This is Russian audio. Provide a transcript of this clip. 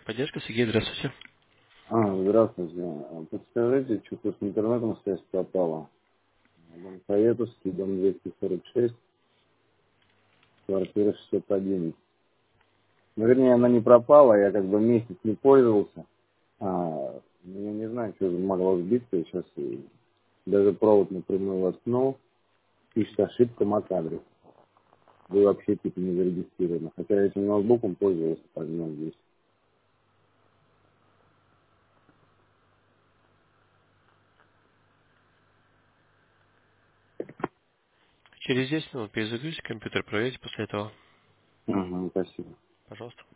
Поддержка, Сергей, здравствуйте. Здравствуйте. Подскажите, что-то с интернетом связь пропала. Дом Советовский, дом 246, квартира 601. Ну, вернее, она не пропала, я как бы месяц не пользовался. Я не знаю, что могло сбиться, сейчас даже провод напрямую воткнул, пишет ошибка MAC-адрес. Вы вообще типа не зарегистрированы. Хотя я этим ноутбуком пользовался так днем здесь. Через 10 минут перезагрузите компьютер, проверьте после этого. Спасибо. Пожалуйста.